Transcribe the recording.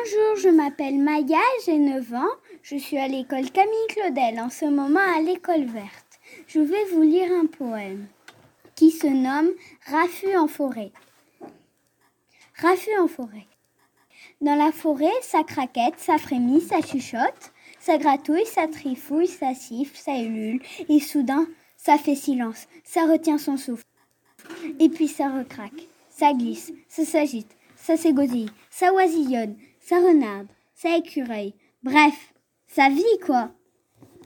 Bonjour, je m'appelle Maya, j'ai 9 ans. Je suis à l'école Camille Claudel, en ce moment à l'école verte. Je vais vous lire un poème qui se nomme Raffut en forêt. Raffut en forêt. Dans la forêt, ça craquette, ça frémit, ça chuchote, ça gratouille, ça trifouille, ça siffle, ça ulule, et soudain, ça fait silence, ça retient son souffle. Et puis ça recraque, ça glisse, ça s'agite, ça s'égosille, ça oisillonne, ça renarde, ça écureuille. Bref, ça vit quoi.